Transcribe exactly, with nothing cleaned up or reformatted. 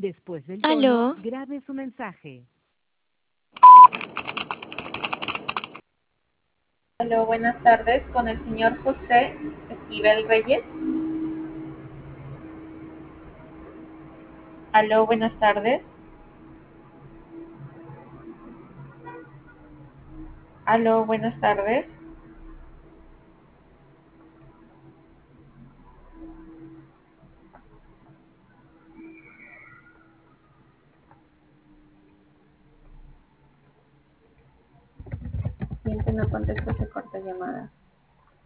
Después del tono, Aló, grabe su mensaje. Aló, buenas tardes, con el señor José Esquivel Reyes. Aló, buenas tardes. Aló, buenas tardes. El cliente no contesta, se corta llamada.